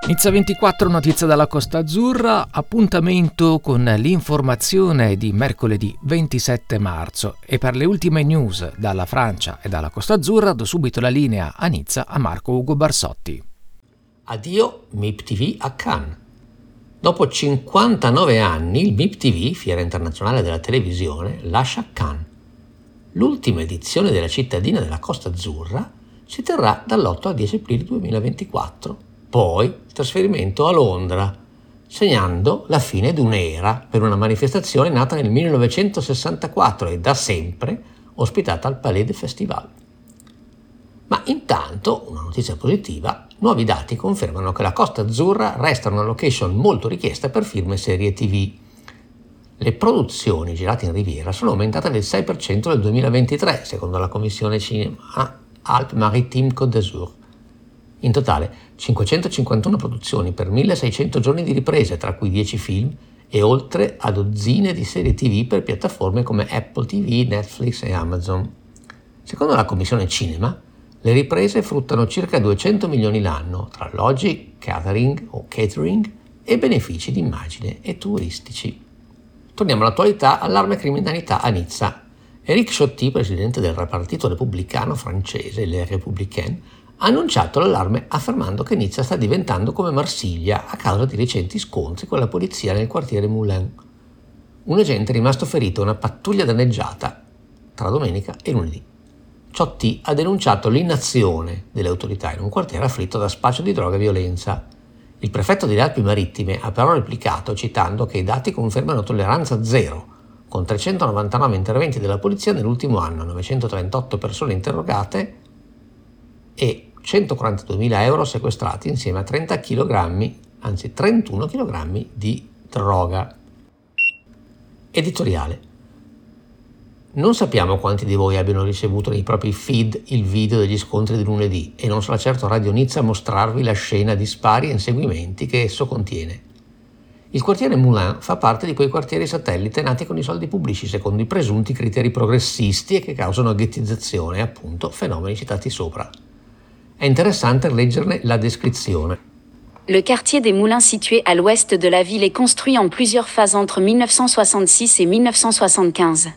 Nizza 24, notizia dalla Costa Azzurra, appuntamento con l'informazione di mercoledì 27 marzo e per le ultime news dalla Francia e dalla Costa Azzurra do subito la linea a Nizza a Marco Ugo Barsotti. Addio MIP TV a Cannes. Dopo 59 anni il MIP TV, Fiera Internazionale della Televisione, lascia Cannes. L'ultima edizione della cittadina della Costa Azzurra si terrà dall'8 al 10 aprile 2024. Poi il trasferimento a Londra, segnando la fine di un'era per una manifestazione nata nel 1964 e da sempre ospitata al Palais des Festivals. Ma intanto, una notizia positiva, nuovi dati confermano che la Costa Azzurra resta una location molto richiesta per film e serie TV. Le produzioni girate in Riviera sono aumentate del 6% nel 2023, secondo la Commissione Cinema Alpes-Maritimes Côte d'Azur. In totale 551 produzioni per 1600 giorni di riprese, tra cui 10 film e oltre a dozzine di serie TV per piattaforme come Apple TV, Netflix e Amazon. Secondo la Commissione Cinema, le riprese fruttano circa 200 milioni l'anno tra alloggi, catering e benefici di immagine e turistici. Torniamo all'attualità, allarme criminalità a Nizza. Éric Ciotti, presidente del partito repubblicano francese, Les Républicains, ha annunciato l'allarme affermando che Nizza sta diventando come Marsiglia a causa di recenti scontri con la polizia nel quartiere Moulin. Un agente è rimasto ferito e una pattuglia danneggiata tra domenica e lunedì. Ciotti ha denunciato l'inazione delle autorità in un quartiere afflitto da spaccio di droga e violenza. Il prefetto delle Alpi Marittime ha però replicato citando che i dati confermano tolleranza zero, con 399 interventi della polizia nell'ultimo anno, 938 persone interrogate e 142.000 euro sequestrati insieme a 31 kg di droga. Editoriale. Non sappiamo quanti di voi abbiano ricevuto nei propri feed il video degli scontri di lunedì e non sarà certo Radio Nizza a mostrarvi la scena di spari e inseguimenti che esso contiene. Il quartiere Moulin fa parte di quei quartieri satellite nati con i soldi pubblici secondo i presunti criteri progressisti e che causano ghettizzazione e appunto fenomeni citati sopra. È interessante leggerne la descrizione. Le quartier des Moulins situé à l'ouest de la ville est construit en plusieurs phases entre 1966 et 1975.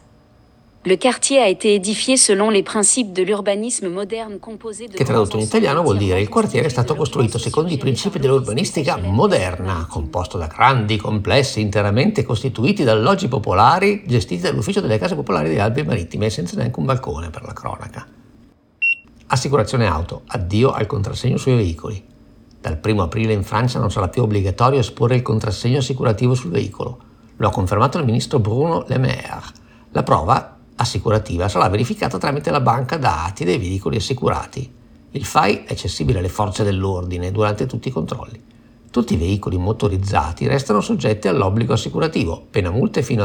Le quartier a été édifié selon les principes de l'urbanisme moderne composé de... Che tradotto in italiano vuol dire il quartiere è stato costruito secondo i principi dell'urbanistica moderna, composto da grandi complessi interamente costituiti da alloggi popolari gestiti dall'ufficio delle case popolari delle Alpi Marittime senza neanche un balcone per la cronaca. Assicurazione auto, addio al contrassegno sui veicoli. Dal 1 aprile in Francia non sarà più obbligatorio esporre il contrassegno assicurativo sul veicolo. Lo ha confermato il ministro Bruno Le Maire. La prova assicurativa sarà verificata tramite la banca dati dei veicoli assicurati. Il FAI è accessibile alle forze dell'ordine durante tutti i controlli. Tutti i veicoli motorizzati restano soggetti all'obbligo assicurativo, pena multe fino a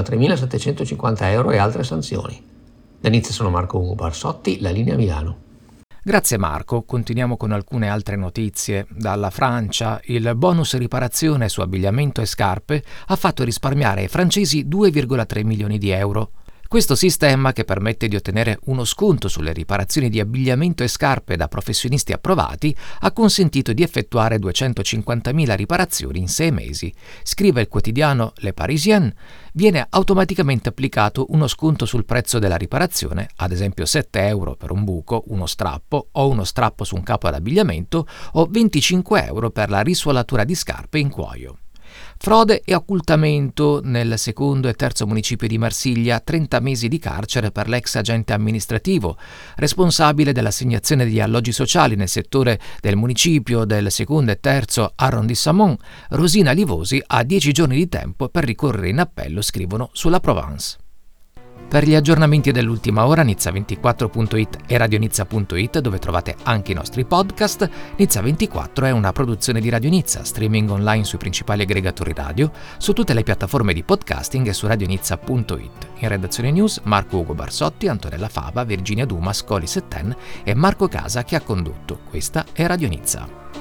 3.750 euro e altre sanzioni. Da Nizza sono Marco Ugo Barsotti, la linea Milano. Grazie Marco, continuiamo con alcune altre notizie. Dalla Francia, il bonus riparazione su abbigliamento e scarpe ha fatto risparmiare ai francesi 2,3 milioni di euro. Questo sistema, che permette di ottenere uno sconto sulle riparazioni di abbigliamento e scarpe da professionisti approvati, ha consentito di effettuare 250.000 riparazioni in 6 mesi. Scrive il quotidiano Le Parisien, viene automaticamente applicato uno sconto sul prezzo della riparazione, ad esempio 7 euro per un buco, uno strappo o uno strappo su un capo d'abbigliamento o 25 euro per la risuolatura di scarpe in cuoio. Frode e occultamento nel secondo e terzo municipio di Marsiglia, 30 mesi di carcere per l'ex agente amministrativo, responsabile dell'assegnazione degli alloggi sociali nel settore del municipio del secondo e terzo arrondissement. Rosina Livosi ha 10 giorni di tempo per ricorrere in appello, scrivono sulla Provence. Per gli aggiornamenti dell'ultima ora, Nizza24.it e radionizza.it, dove trovate anche i nostri podcast. Nizza24 è una produzione di Radio Nizza, streaming online sui principali aggregatori radio, su tutte le piattaforme di podcasting e su radionizza.it. In redazione news Marco Ugo Barsotti, Antonella Fava, Virginia Dumas, Coli Setten e Marco Casa che ha condotto. Questa è Radio Nizza.